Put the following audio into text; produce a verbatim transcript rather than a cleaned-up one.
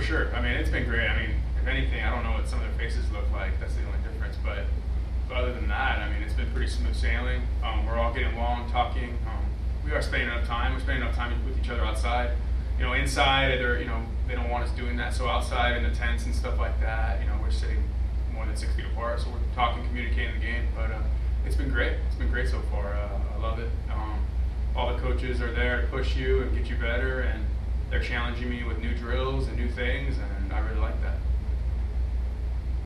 sure. I mean, it's been great. I mean, if anything, I don't know what some of their faces look like. That's the only difference. But, but other than that, I mean, it's been pretty smooth sailing. Um, we're all getting along, talking. Um, we are spending enough time. We're spending enough time with each other outside. You know, inside, they're, you know, they don't want us doing that. So outside in the tents and stuff like that, you know, we're sitting more than six feet apart. So we're talking, communicating the game. But uh, it's been great. It's been great so far. Uh, I love it. Um, all the coaches are there to push you and get you better, and they're challenging me with new drills and new things, and I really like that.